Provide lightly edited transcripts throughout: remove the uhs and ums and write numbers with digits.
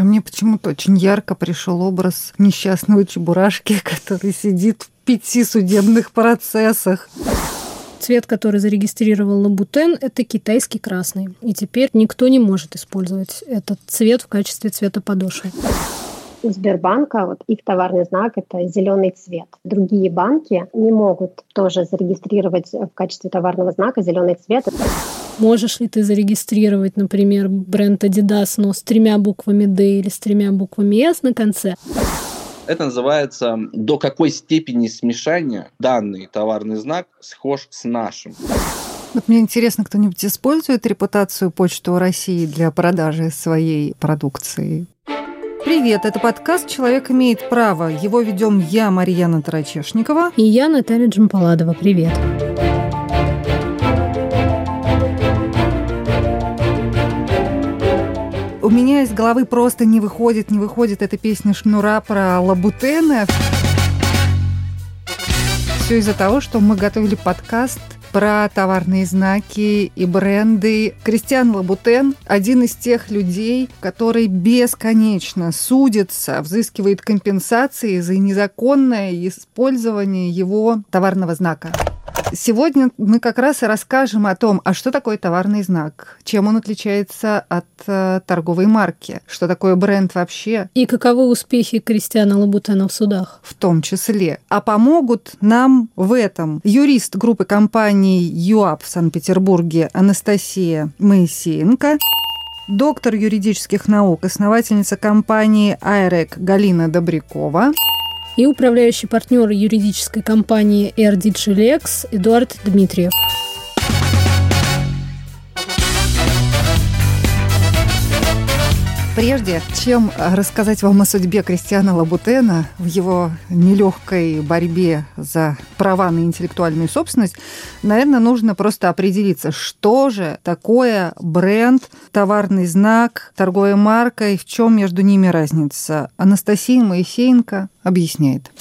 мне почему-то очень ярко пришел образ несчастного Чебурашки, который сидит в 5 судебных процессах. Цвет, который зарегистрировал Лабутен, это китайский красный. И теперь никто не может использовать этот цвет в качестве цвета подошвы. У Сбербанка их товарный знак — это зеленый цвет. Другие банки не могут тоже зарегистрировать в качестве товарного знака зеленый цвет. Можешь ли ты зарегистрировать, например, бренд Adidas, но с 3 буквами D или с 3 буквами S на конце? Это называется, до какой степени смешания данный товарный знак схож с нашим. Вот мне интересно, кто-нибудь использует репутацию Почты России для продажи своей продукции? Привет, это подкаст «Человек имеет право». Его ведем я, Марьяна Тарачешникова. И я, Наталья Джампаладова. Привет. У меня из головы просто не выходит эта песня Шнура про Лабутена. Все из-за того, что мы готовили подкаст про товарные знаки и бренды. Кристиан Лабутен – один из тех людей, который бесконечно судится, взыскивает компенсации за незаконное использование его товарного знака. Сегодня мы как раз и расскажем о том, а что такое товарный знак, чем он отличается от торговой марки, что такое бренд вообще. И каковы успехи Кристиана Лабутена в судах. В том числе. А помогут нам в этом юрист группы компаний ЮАП в Санкт-Петербурге Анастасия Моисеенко, доктор юридических наук, основательница компании «Айрек» Галина Добрякова и управляющий партнер юридической компании RDG Lex Эдуард Дмитриев. Прежде чем рассказать вам о судьбе Кристиана Лабутена в его нелегкой борьбе за права на интеллектуальную собственность, наверное, нужно просто определиться, что же такое бренд, товарный знак, торговая марка и в чем между ними разница. Анастасия Моисеенко объясняет.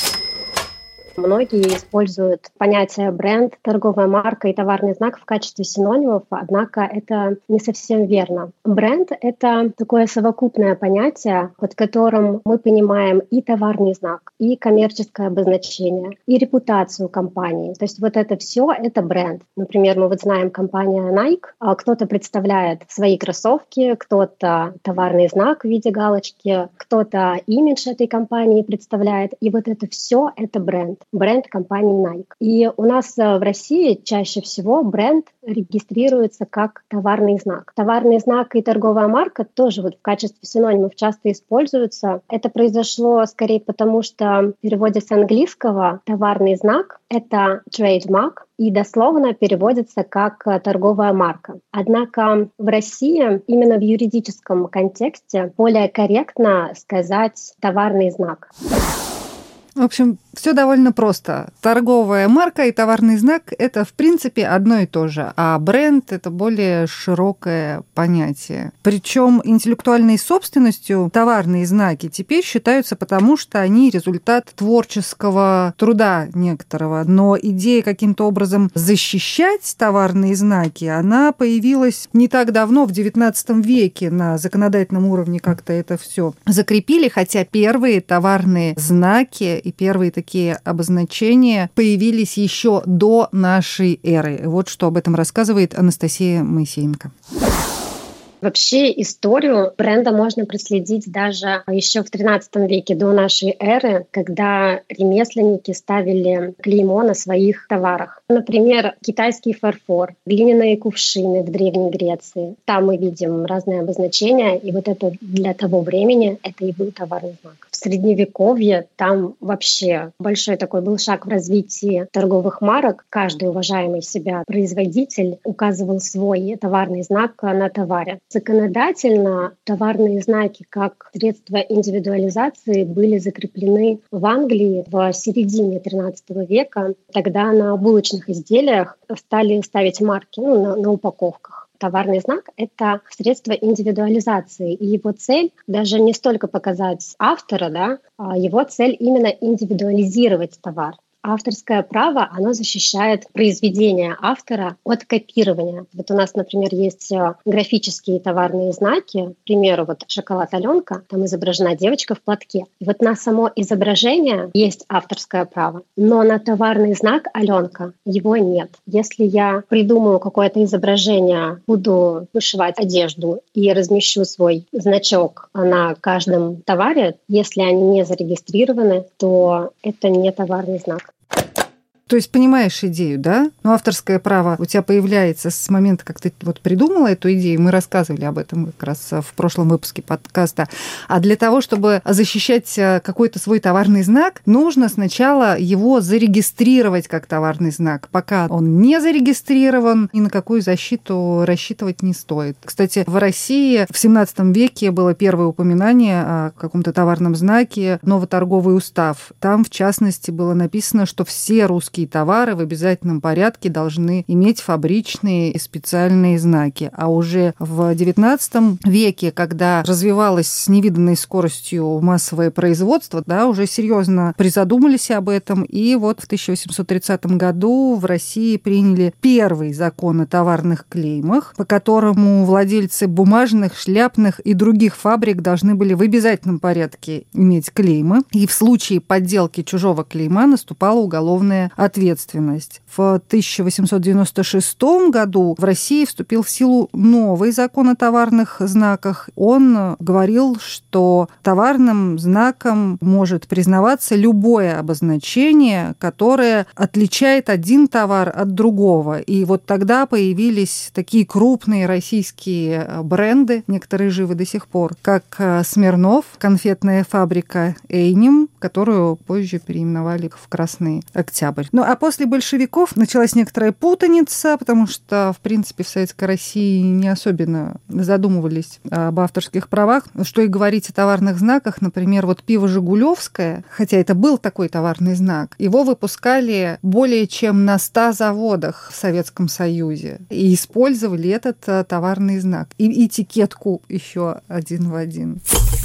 Многие используют понятие бренд, торговая марка и товарный знак в качестве синонимов, однако это не совсем верно. Бренд — это такое совокупное понятие, под которым мы понимаем и товарный знак, и коммерческое обозначение, и репутацию компании. То есть вот это все — это бренд. Например, мы знаем компания Nike, а кто-то представляет свои кроссовки, кто-то товарный знак в виде галочки, кто-то имидж этой компании представляет, и вот это все — это бренд. Бренд компании Nike. И у нас в России чаще всего бренд регистрируется как товарный знак. Товарный знак и торговая марка тоже в качестве синонимов часто используются. Это произошло скорее потому, что в переводе с английского товарный знак — это trademark, и дословно переводится как торговая марка. Однако в России именно в юридическом контексте более корректно сказать товарный знак. В общем, все довольно просто. Торговая марка и товарный знак – это, в принципе, одно и то же, а бренд – это более широкое понятие. Причем интеллектуальной собственностью товарные знаки теперь считаются потому, что они результат творческого труда некоторого. Но идея каким-то образом защищать товарные знаки, она появилась не так давно, в XIX веке, на законодательном уровне как-то это все закрепили, хотя первые товарные знаки и первые такие обозначения появились еще до нашей эры. Вот что об этом рассказывает Анастасия Моисеенко. Вообще историю бренда можно проследить даже еще в XIII веке до нашей эры, когда ремесленники ставили клеймо на своих товарах. Например, китайский фарфор, глиняные кувшины в Древней Греции. Там мы видим разные обозначения, и вот это для того времени это и был товарный знак. В Средневековье там вообще большой такой был шаг в развитии торговых марок. Каждый уважаемый себя производитель указывал свой товарный знак на товаре. Законодательно товарные знаки как средство индивидуализации были закреплены в Англии в середине XIII века. Тогда на булочных изделиях стали ставить марки на упаковках. Товарный знак — это средство индивидуализации, и его цель даже не столько показать автора, а его цель именно индивидуализировать товар. Авторское право, оно защищает произведение автора от копирования. Вот у нас, например, есть графические товарные знаки. К примеру, вот шоколад Аленка, там изображена девочка в платке. И вот на само изображение есть авторское право, но на товарный знак Аленка его нет. Если я придумаю какое-то изображение, буду вышивать одежду и размещу свой значок на каждом товаре, если они не зарегистрированы, то это не товарный знак. То есть понимаешь идею, да? Но авторское право у тебя появляется с момента, как ты вот придумала эту идею, мы рассказывали об этом как раз в прошлом выпуске подкаста. А для того, чтобы защищать какой-то свой товарный знак, нужно сначала его зарегистрировать как товарный знак. Пока он не зарегистрирован, ни на какую защиту рассчитывать не стоит. Кстати, в России в XVII веке было первое упоминание о каком-то товарном знаке «Новоторговый устав». Там, в частности, было написано, что все русские товары в обязательном порядке должны иметь фабричные и специальные знаки. А уже в XIX веке, когда развивалось с невиданной скоростью массовое производство, да, уже серьезно призадумались об этом. И вот в 1830 году в России приняли первый закон о товарных клеймах, по которому владельцы бумажных, шляпных и других фабрик должны были в обязательном порядке иметь клеймы. И в случае подделки чужого клейма наступала уголовная ответственность. В 1896 году в России вступил в силу новый закон о товарных знаках. Он говорил, что товарным знаком может признаваться любое обозначение, которое отличает один товар от другого. И вот тогда появились такие крупные российские бренды, некоторые живы до сих пор, как Смирнов, конфетная фабрика Эйнем, которую позже переименовали в Красный Октябрь. Ну, а после большевиков началась некоторая путаница, потому что, в принципе, в Советской России не особенно задумывались об авторских правах. Что и говорить о товарных знаках, например, вот пиво «Жигулевское», хотя это был такой товарный знак, его выпускали более чем на 100 заводах в Советском Союзе и использовали этот товарный знак. И этикетку еще один в один.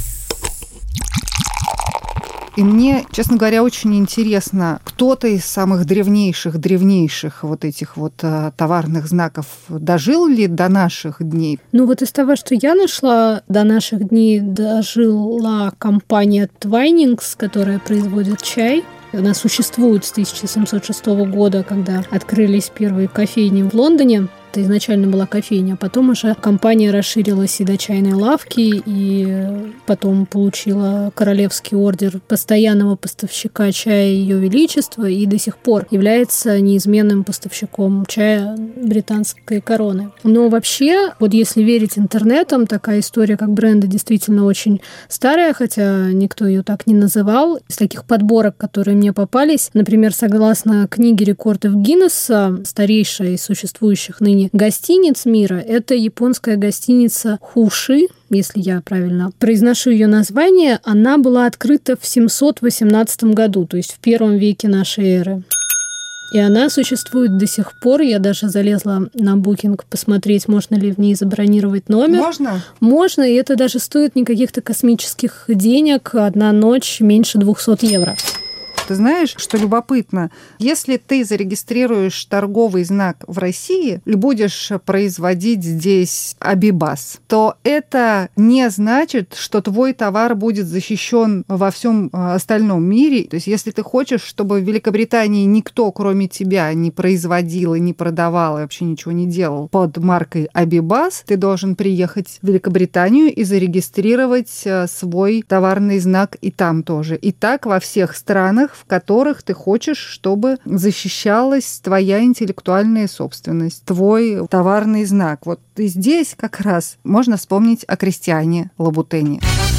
И мне, честно говоря, очень интересно, кто-то из самых древнейших вот этих вот товарных знаков дожил ли до наших дней? Ну вот из того, что я нашла, до наших дней дожила компания Twinings, которая производит чай. Она существует с 1706 года, когда открылись первые кофейни в Лондоне. Это изначально была кофейня, а потом уже компания расширилась и до чайной лавки, и потом получила королевский ордер постоянного поставщика чая Ее Величества и до сих пор является неизменным поставщиком чая британской короны. Но вообще, вот если верить интернетам, такая история как бренда действительно очень старая, хотя никто ее так не называл. Из таких подборок, которые мне попались, например, согласно книге рекордов Гиннесса, старейшая из существующих ныне гостиниц мира, это японская гостиница Хуши, если я правильно произношу ее название. Она была открыта в 718 году, то есть в 1 веке нашей эры. И она существует до сих пор. Я даже залезла на Booking посмотреть, можно ли в ней забронировать номер. Можно? Можно, и это даже стоит не каких-то космических денег. Одна ночь меньше 200 евро. Ты знаешь, что любопытно? Если ты зарегистрируешь торговый знак в России и будешь производить здесь Абибас, то это не значит, что твой товар будет защищен во всем остальном мире. То есть, если ты хочешь, чтобы в Великобритании никто, кроме тебя, не производил и не продавал и вообще ничего не делал под маркой Абибас, ты должен приехать в Великобританию и зарегистрировать свой товарный знак и там тоже. И так во всех странах, в которых ты хочешь, чтобы защищалась твоя интеллектуальная собственность, твой товарный знак. Вот и здесь как раз можно вспомнить о Кристиане Лабутене.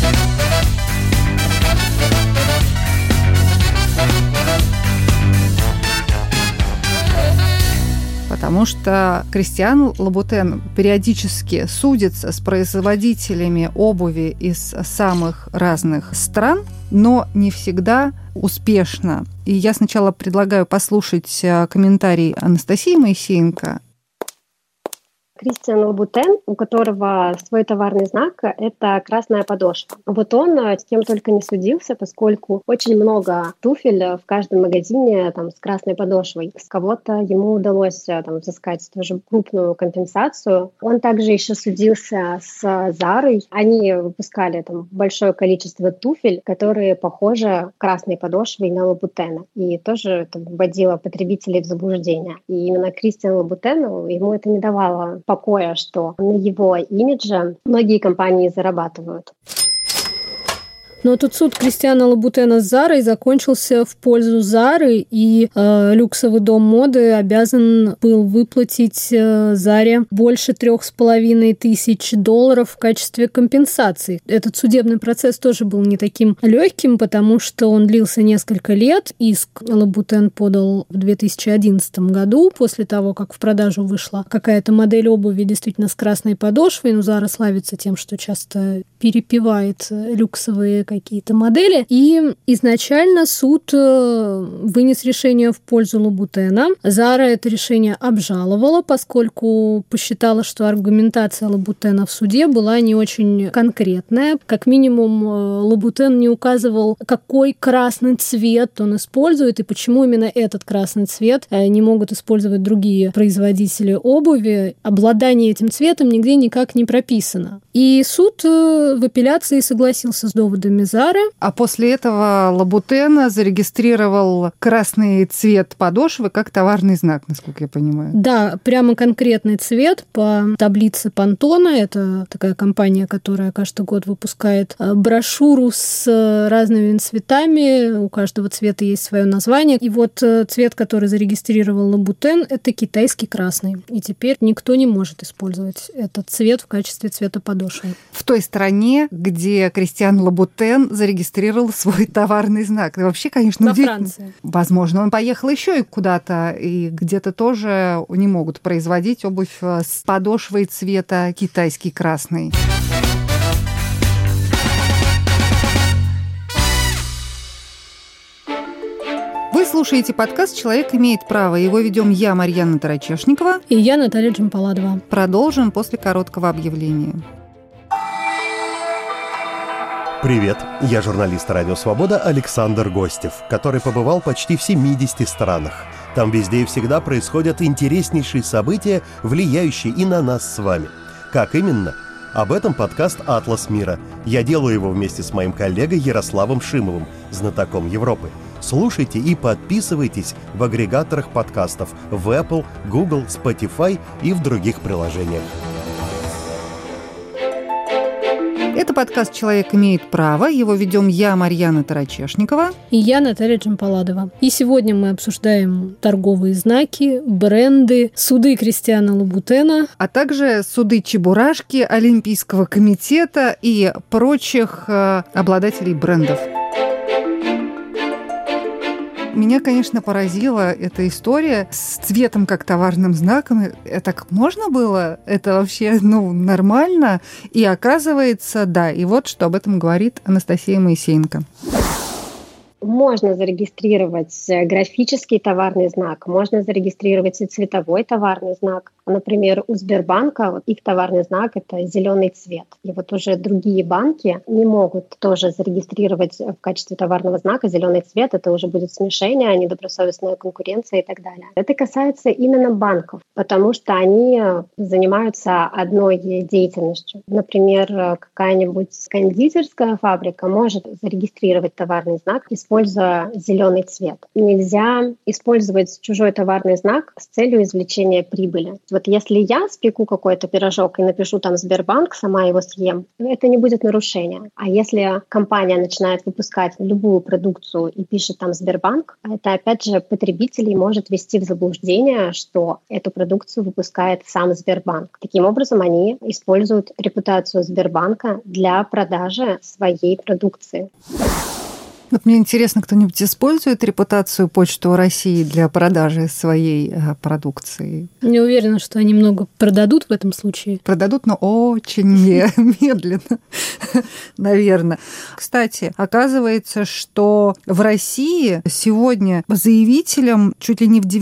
Потому что Кристиан Лабутен периодически судится с производителями обуви из самых разных стран, но не всегда успешно. И я сначала предлагаю послушать комментарий Анастасии Моисеенко. Кристиан Лабутен, у которого свой товарный знак – это красная подошва. Вот он с кем только не судился, поскольку очень много туфель в каждом магазине там, с красной подошвой. С кого-то ему удалось там, взыскать тоже крупную компенсацию. Он также еще судился с Зарой. Они выпускали там, большое количество туфель, которые похожи красной подошвой на Лабутена. И тоже это вводило потребителей в заблуждение. И именно Кристиан Лабутен, ему это не давало покоя, что на его имидже многие компании зарабатывают. Но тут суд Кристиана Лабутена с Зарой закончился в пользу Зары, и люксовый дом моды обязан был выплатить Заре больше $3500 в качестве компенсации. Этот судебный процесс тоже был не таким легким, потому что он длился несколько лет. Иск Лабутен подал в 2011 году, после того, как в продажу вышла какая-то модель обуви действительно с красной подошвой. Но Зара славится тем, что часто перепевает люксовые какие-то модели. И изначально суд вынес решение в пользу Лабутена. Зара это решение обжаловала, поскольку посчитала, что аргументация Лабутена в суде была не очень конкретная. Как минимум, Лабутен не указывал, какой красный цвет он использует и почему именно этот красный цвет не могут использовать другие производители обуви. Обладание этим цветом нигде никак не прописано. И суд в апелляции согласился с доводами Зары. А после этого Лабутен зарегистрировал красный цвет подошвы как товарный знак, насколько я понимаю. Да, прямо конкретный цвет по таблице Пантона. Это такая компания, которая каждый год выпускает брошюру с разными цветами. У каждого цвета есть свое название. И вот цвет, который зарегистрировал Лабутен, это китайский красный. И теперь никто не может использовать этот цвет в качестве цвета подошвы. В той стране, где Кристиан Лабутен зарегистрировал свой товарный знак. И вообще, конечно, удивительно. Франции. Возможно, он поехал еще и куда-то, и где-то тоже не могут производить обувь с подошвой цвета китайский красный. Вы слушаете подкаст «Человек имеет право». Его ведем я, Марьяна Тарачешникова. И я, Наталья Джампаладова. Продолжим после короткого объявления. Привет, я журналист «Радио Свобода» Александр Гостев, который побывал почти в 70 странах. Там везде и всегда происходят интереснейшие события, влияющие и на нас с вами. Как именно? Об этом подкаст «Атлас мира». Я делаю его вместе с моим коллегой Ярославом Шимовым, знатоком Европы. Слушайте и подписывайтесь в агрегаторах подкастов в Apple, Google, Spotify и в других приложениях. Это подкаст «Человек имеет право». Его ведем я, Марьяна Тарачешникова. И я, Наталья Джампаладова. И сегодня мы обсуждаем торговые знаки, бренды, суды Кристиана Лабутена, а также суды Чебурашки, Олимпийского комитета и прочих обладателей брендов. Меня, конечно, поразила эта история с цветом как товарным знаком. Так можно было? Это вообще, нормально? И оказывается, да. И вот что об этом говорит Анастасия Моисеенко. Можно зарегистрировать графический товарный знак, можно зарегистрировать и цветовой товарный знак. Например, у Сбербанка их товарный знак – это зеленый цвет. И вот уже другие банки не могут тоже зарегистрировать в качестве товарного знака зеленый цвет. Это уже будет смешение, недобросовестная конкуренция и так далее. Это касается именно банков, потому что они занимаются одной деятельностью. Например, какая-нибудь кондитерская фабрика может зарегистрировать товарный знак, используя зеленый цвет. Нельзя использовать чужой товарный знак с целью извлечения прибыли. Вот если я спеку какой-то пирожок и напишу там Сбербанк, сама его съем, это не будет нарушение. А если компания начинает выпускать любую продукцию и пишет там Сбербанк, это опять же потребителей может ввести в заблуждение, что эту продукцию выпускает сам Сбербанк. Таким образом, они используют репутацию Сбербанка для продажи своей продукции. Вот мне интересно, кто-нибудь использует репутацию Почты России для продажи своей продукции? Не уверена, что они много продадут в этом случае. Продадут, но очень медленно, наверное. Кстати, оказывается, что в России сегодня заявителям чуть ли не в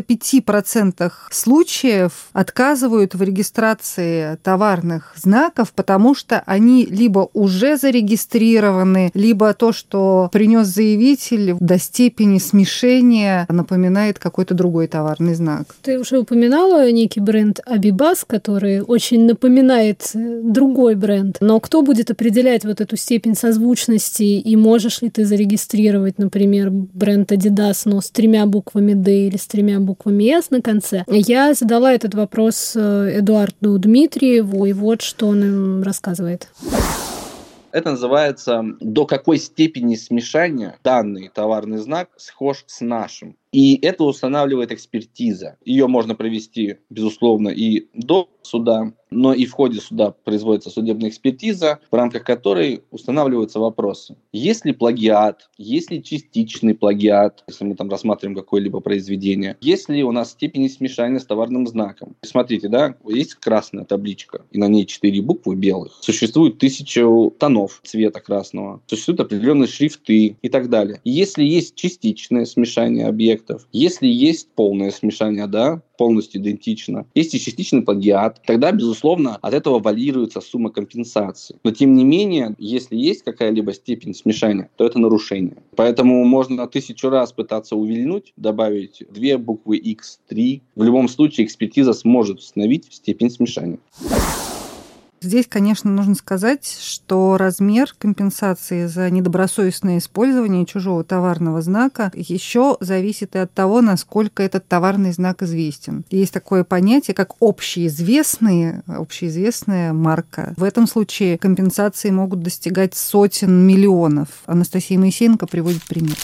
95% случаев отказывают в регистрации товарных знаков, потому что они либо уже зарегистрированы, либо то, что принес заявитель, до степени смешения напоминает какой-то другой товарный знак. Ты уже упоминала некий бренд Abibas, который очень напоминает другой бренд. Но кто будет определять вот эту степень созвучности, и можешь ли ты зарегистрировать, например, бренд Adidas, но с 3 буквами D или с 3 буквами S на конце? Я задала этот вопрос Эдуарду Дмитриеву, и вот что он им рассказывает. Это называется «до какой степени смешания данный товарный знак схож с нашим». И это устанавливает экспертиза. Ее можно провести, безусловно, и до суда, но и в ходе суда производится судебная экспертиза, в рамках которой устанавливаются вопросы. Есть ли плагиат, есть ли частичный плагиат, если мы там рассматриваем какое-либо произведение, есть ли у нас степень смешания с товарным знаком. Смотрите, да, есть красная табличка, и на ней 4 буквы белых. Существует 1000 тонов цвета красного, существуют определенные шрифты и так далее. Если есть частичное смешание объектов, если есть полное смешание, да, полностью идентично, есть и частичный плагиат, тогда, безусловно, от этого варьируется сумма компенсации. Но, тем не менее, если есть какая-либо степень смешания, то это нарушение. Поэтому можно 1000 раз пытаться увильнуть, добавить 2 буквы X, 3. В любом случае экспертиза сможет установить степень смешания. Здесь, конечно, нужно сказать, что размер компенсации за недобросовестное использование чужого товарного знака еще зависит и от того, насколько этот товарный знак известен. Есть такое понятие, как общеизвестная марка. В этом случае компенсации могут достигать сотен миллионов. Анастасия Моисеенко приводит пример.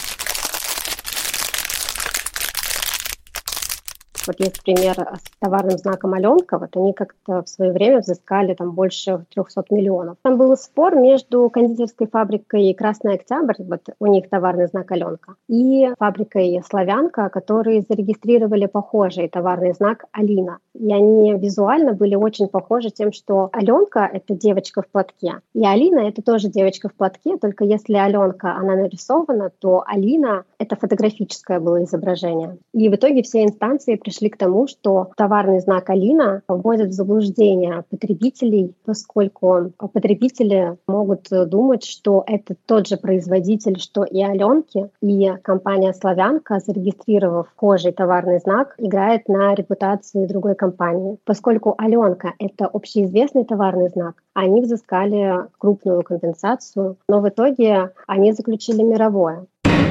Вот есть пример с товарным знаком «Аленка». Вот они как-то в свое время взыскали там больше 300 миллионов. Там был спор между кондитерской фабрикой «Красный Октябрь», вот у них товарный знак «Аленка», и фабрикой «Славянка», которые зарегистрировали похожий товарный знак «Алина». И они визуально были очень похожи тем, что Аленка — это девочка в платке, и Алина — это тоже девочка в платке, только если Аленка, она нарисована, то Алина — это фотографическое было изображение. И в итоге все инстанции пришли к тому, что товарный знак «Алина» вводит в заблуждение потребителей, поскольку потребители могут думать, что это тот же производитель, что и «Аленки», и компания «Славянка», зарегистрировав схожий товарный знак, играет на репутации другой компании. Поскольку «Аленка» — это общеизвестный товарный знак, они взыскали крупную компенсацию, но в итоге они заключили мировое.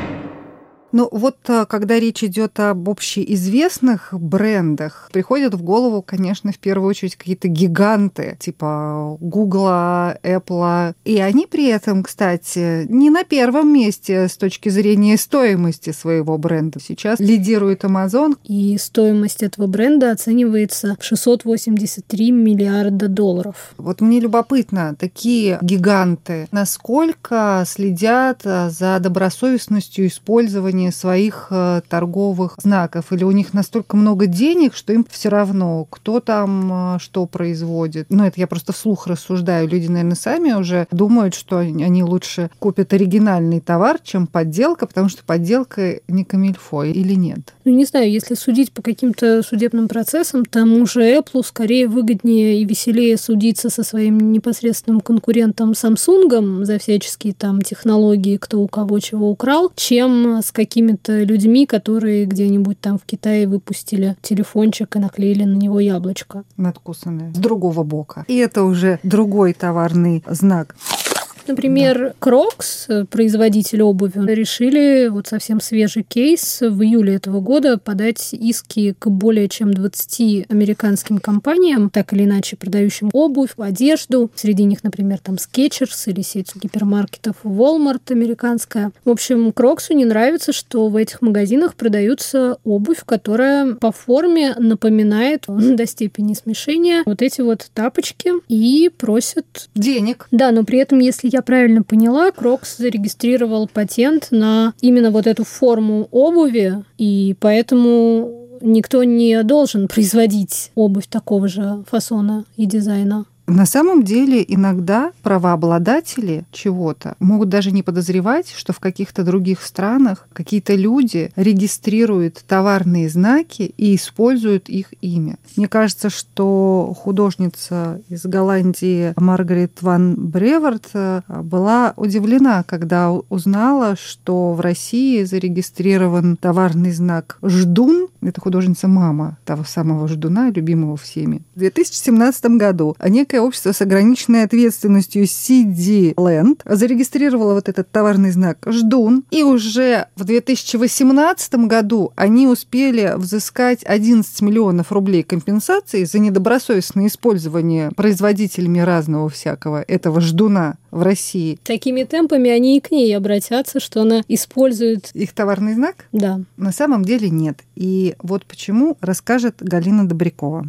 Ну вот, когда речь идет об общеизвестных брендах, приходят в голову, конечно, в первую очередь какие-то гиганты, типа Гугла, Эппла. И они при этом, кстати, не на первом месте с точки зрения стоимости своего бренда. Сейчас лидирует Amazon. И стоимость этого бренда оценивается в $683 миллиарда. Вот мне любопытно, такие гиганты, насколько следят за добросовестностью использования своих торговых знаков, или у них настолько много денег, что им все равно, кто там что производит. Ну, это я просто вслух рассуждаю. Люди, наверное, сами уже думают, что они лучше купят оригинальный товар, чем подделка, потому что подделка не камильфо, или нет? Ну, не знаю, если судить по каким-то судебным процессам, тому же Apple скорее выгоднее и веселее судиться со своим непосредственным конкурентом Samsung за всяческие там технологии, кто у кого чего украл, чем с какими-то людьми, которые где-нибудь там в Китае выпустили телефончик и наклеили на него яблочко. Надкусанное. С другого бока. И это уже другой товарный знак. Например, Crocs, производитель обуви, решили вот совсем свежий кейс в июле этого года подать иски к более чем 20 американским компаниям, так или иначе продающим обувь, одежду. Среди них, например, там Skechers или сеть гипермаркетов Walmart американская. В общем, Crocs'у не нравится, что в этих магазинах продаются обувь, которая по форме напоминает до степени смешения вот эти вот тапочки, и просят денег. Да, но при этом, если я правильно поняла, Крокс зарегистрировал патент на именно вот эту форму обуви, и поэтому никто не должен производить обувь такого же фасона и дизайна. На самом деле иногда правообладатели чего-то могут даже не подозревать, что в каких-то других странах какие-то люди регистрируют товарные знаки и используют их имя. Мне кажется, что художница из Голландии Маргарет ван Бреварт была удивлена, когда узнала, что в России зарегистрирован товарный знак «Ждун». Это художница-мама того самого Ждуна, любимого всеми. В 2017 году некое общество с ограниченной ответственностью CD Land зарегистрировало вот этот товарный знак «Ждун», и уже в 2018 году они успели взыскать 11 миллионов рублей компенсации за недобросовестное использование производителями разного всякого этого «Ждуна» в России. Такими темпами они и к ней обратятся, что она использует их товарный знак? Да. На самом деле нет. И вот почему расскажет Галина Добрякова.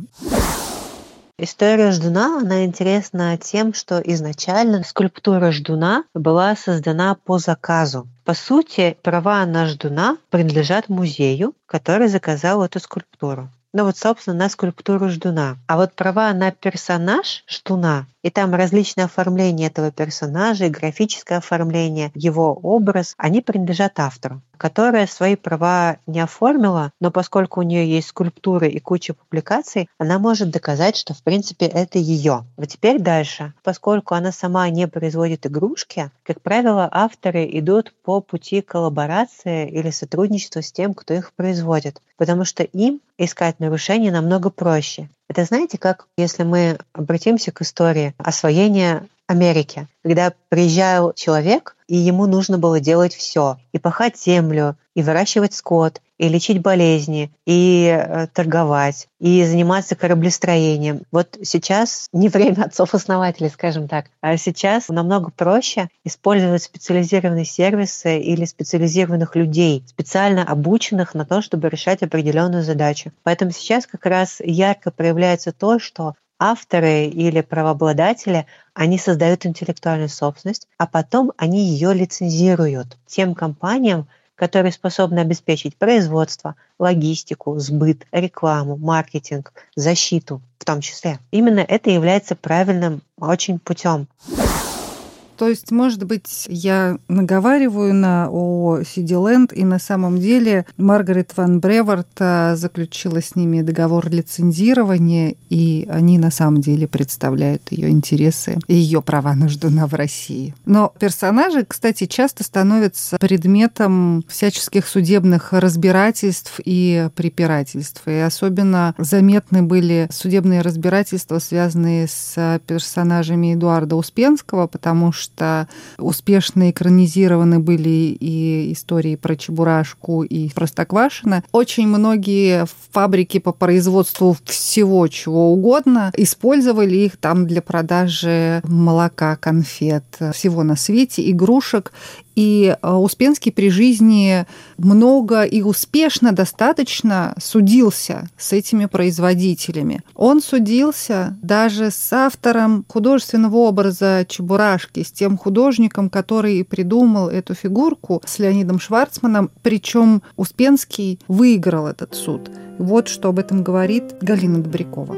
История Ждуна, она интересна тем, что изначально скульптура Ждуна была создана по заказу. По сути, права на Ждуна принадлежат музею, который заказал эту скульптуру. Ну вот, собственно, на скульптуру Ждуна. А вот права на персонаж Ждуна, и там различные оформления этого персонажа, и графическое оформление, его образ, они принадлежат автору, которая свои права не оформила, но поскольку у нее есть скульптуры и куча публикаций, она может доказать, что в принципе это ее. Вот теперь дальше. Поскольку она сама не производит игрушки, как правило, авторы идут по пути коллаборации или сотрудничества с тем, кто их производит, потому что им искать нарушения намного проще. Это знаете, как если мы обратимся к истории освоения Америки, когда приезжал человек, и ему нужно было делать все: и пахать землю, и выращивать скот, и лечить болезни, и торговать, и заниматься кораблестроением. Вот сейчас не время отцов-основателей, скажем так, а сейчас намного проще использовать специализированные сервисы или специализированных людей, специально обученных на то, чтобы решать определенную задачу. Поэтому сейчас как раз ярко проявляется то, что авторы или правообладатели, они создают интеллектуальную собственность, а потом они ее лицензируют тем компаниям, которые способны обеспечить производство, логистику, сбыт, рекламу, маркетинг, защиту в том числе. Именно это является правильным очень путем. То есть, может быть, я наговариваю о CD Land, и на самом деле Маргарет ван Бреварт заключила с ними договор лицензирования, и они на самом деле представляют ее интересы и ее права на Ждуна в России. Но персонажи, кстати, часто становятся предметом всяческих судебных разбирательств и препирательств. И особенно заметны были судебные разбирательства, связанные с персонажами Эдуарда Успенского, потому что успешно экранизированы были и истории про Чебурашку, и Простоквашино. Очень многие фабрики по производству всего чего угодно использовали их там для продажи молока, конфет, всего на свете, игрушек. И Успенский при жизни много и успешно достаточно судился с этими производителями. Он судился даже с автором художественного образа Чебурашки, с тем художником, который придумал эту фигурку, с Леонидом Шварцманом. Причем Успенский выиграл этот суд. Вот что об этом говорит Галина Добрякова.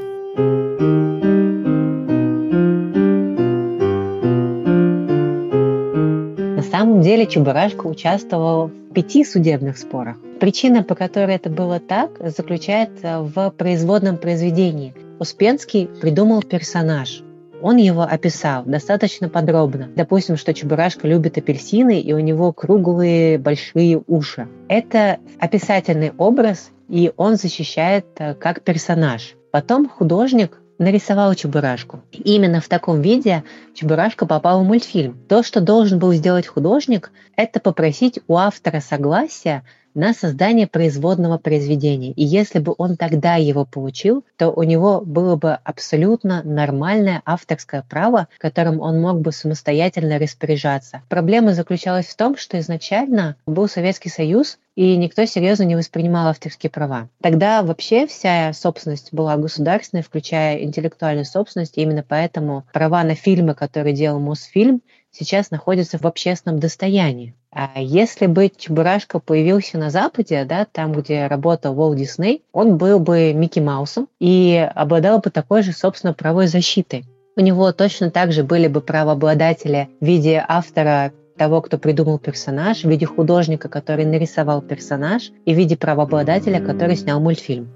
На самом деле Чебурашка участвовал в 5 судебных спорах. Причина, по которой это было так, заключается в производном произведении. Успенский придумал персонаж. Он его описал достаточно подробно. Допустим, что Чебурашка любит апельсины, и у него круглые большие уши. Это описательный образ, и он защищает как персонаж. Потом художник нарисовал Чебурашку. И именно в таком виде Чебурашка попал в мультфильм. То, что должен был сделать художник, это попросить у автора согласия на создание производного произведения. И если бы он тогда его получил, то у него было бы абсолютно нормальное авторское право, которым он мог бы самостоятельно распоряжаться. Проблема заключалась в том, что изначально был Советский Союз, и никто серьезно не воспринимал авторские права. Тогда вообще вся собственность была государственной, включая интеллектуальную собственность, и именно поэтому права на фильмы, которые делал Мосфильм, сейчас находится в общественном достоянии. А если бы Чебурашка появился на Западе, да, там, где работал Уолт Дисней, он был бы Микки Маусом и обладал бы такой же, собственно, правовой защитой. У него точно так же были бы правообладатели в виде автора того, кто придумал персонаж, в виде художника, который нарисовал персонаж, и в виде правообладателя, который снял мультфильм.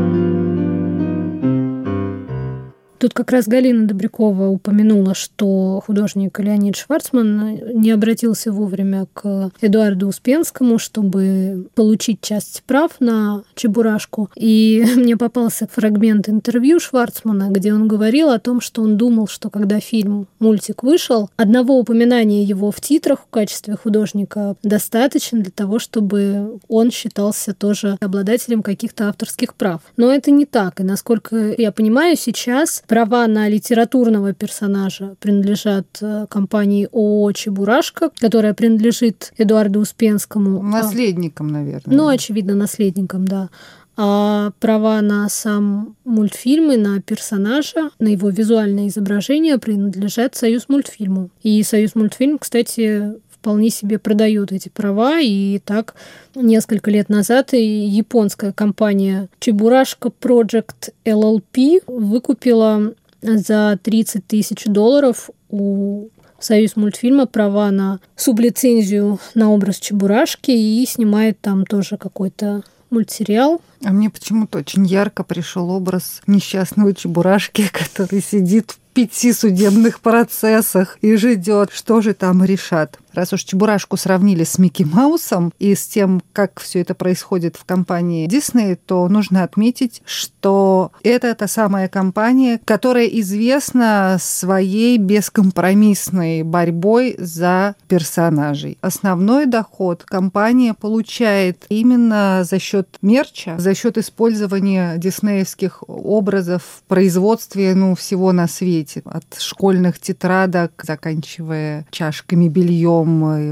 Тут как раз Галина Добрякова упомянула, что художник Леонид Шварцман не обратился вовремя к Эдуарду Успенскому, чтобы получить часть прав на Чебурашку. И мне попался фрагмент интервью Шварцмана, где он говорил о том, что он думал, что когда мультик вышел, одного упоминания его в титрах в качестве художника достаточно для того, чтобы он считался тоже обладателем каких-то авторских прав. Но это не так. И насколько я понимаю, сейчас права на литературного персонажа принадлежат компании ООО «Чебурашка», которая принадлежит Эдуарду Успенскому. Наследникам, наверное. Ну, очевидно, наследникам, да. А права на сам мультфильм и на персонажа, на его визуальное изображение принадлежат Союзмультфильму. И Союзмультфильм, кстати, вполне себе продает эти права, и так несколько лет назад и японская компания Чебурашка Project LLP выкупила за $30 тысяч у Союзмультфильма права на сублицензию на образ Чебурашки и снимает там тоже какой-то мультсериал. А мне почему-то очень ярко пришел образ несчастного Чебурашки, который сидит в 5 судебных процессах и ждет, что же там решат. Раз уж Чебурашку сравнили с Микки Маусом и с тем, как все это происходит в компании Disney, то нужно отметить, что это та самая компания, которая известна своей бескомпромиссной борьбой за персонажей. Основной доход компания получает именно за счет мерча, за счет использования диснеевских образов в производстве всего на свете. От школьных тетрадок, заканчивая чашками, бельем,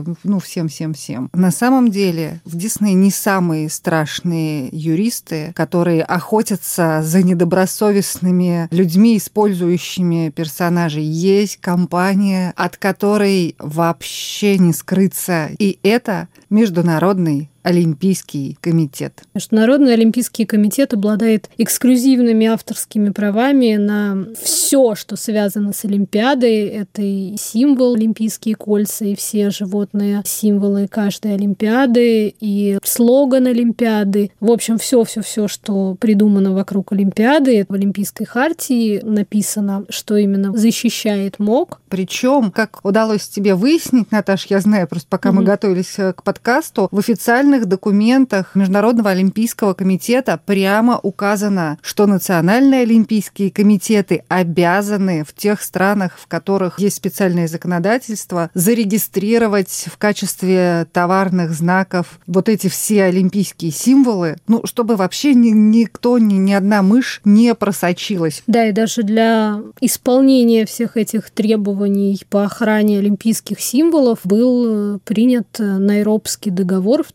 всем. На самом деле в Дисней не самые страшные юристы, которые охотятся за недобросовестными людьми, использующими персонажей. Есть компания, от которой вообще не скрыться. И это Международный Олимпийский комитет. Международный Олимпийский комитет обладает эксклюзивными авторскими правами на все, что связано с Олимпиадой. Это и символ олимпийские кольца, и все животные символы каждой Олимпиады, и слоган Олимпиады. В общем, все, что придумано вокруг Олимпиады. В Олимпийской хартии написано, что именно защищает МОК. Причем, как удалось тебе выяснить, Наташ, я знаю, просто пока мы готовились к подкасту, в официальных документах Международного Олимпийского комитета прямо указано, что национальные олимпийские комитеты обязаны в тех странах, в которых есть специальное законодательство, зарегистрировать в качестве товарных знаков вот эти все олимпийские символы, чтобы вообще никто, ни одна мышь не просочилась. Да, и даже для исполнения всех этих требований по охране олимпийских символов был принят Найробский договор в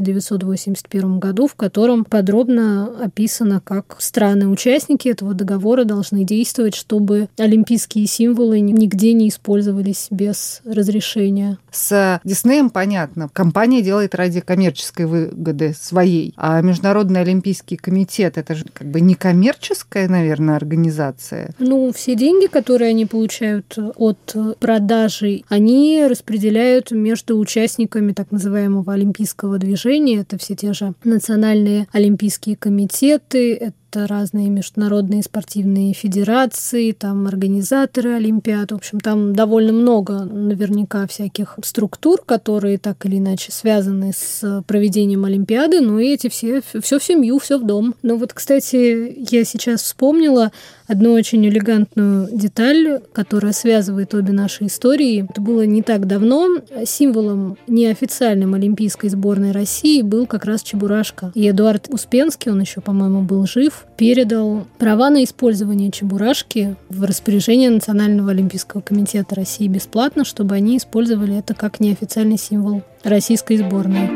1981 году, в котором подробно описано, как страны-участники этого договора должны действовать, чтобы олимпийские символы нигде не использовались без разрешения. С Диснеем понятно. Компания делает ради коммерческой выгоды своей. А Международный Олимпийский комитет — это же не коммерческая, наверное, организация. Все деньги, которые они получают от продажи, они распределяют между участниками так называемого олимпийского движения. Это все те же национальные олимпийские комитеты, это разные международные спортивные федерации, там организаторы Олимпиад. В общем, там довольно много наверняка всяких структур, которые так или иначе связаны с проведением Олимпиады, и эти все в семью, все в дом. Кстати, я сейчас вспомнила одну очень элегантную деталь, которая связывает обе наши истории. Это было не так давно. Символом неофициальным олимпийской сборной России был как раз Чебурашка. И Эдуард Успенский, он еще, по-моему, был жив, передал права на использование Чебурашки в распоряжение Национального олимпийского комитета России бесплатно, чтобы они использовали это как неофициальный символ российской сборной.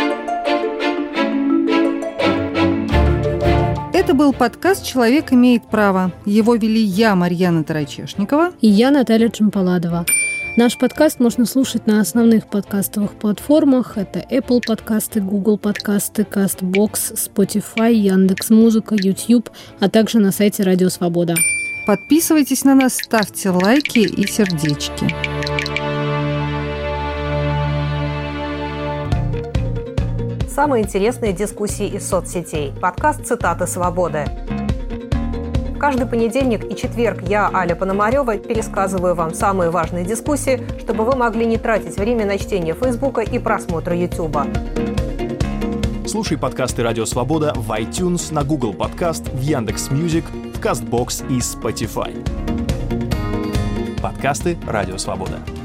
Это был подкаст «Человек имеет право». Его вели я, Марьяна Тарачешникова. И я, Наталья Джампаладова. Наш подкаст можно слушать на основных подкастовых платформах. Это Apple подкасты, Google подкасты, CastBox, Spotify, Яндекс.Музыка, YouTube, а также на сайте Радио Свобода. Подписывайтесь на нас, ставьте лайки и сердечки. Самые интересные дискуссии из соцсетей. Подкаст «Цитаты свободы». Каждый понедельник и четверг я, Аля Пономарева, пересказываю вам самые важные дискуссии, чтобы вы могли не тратить время на чтение Фейсбука и просмотр Ютуба. Слушай подкасты «Радио Свобода» в iTunes, на Google Подкаст, в Яндекс.Мьюзик, в CastBox и Spotify. Подкасты «Радио Свобода».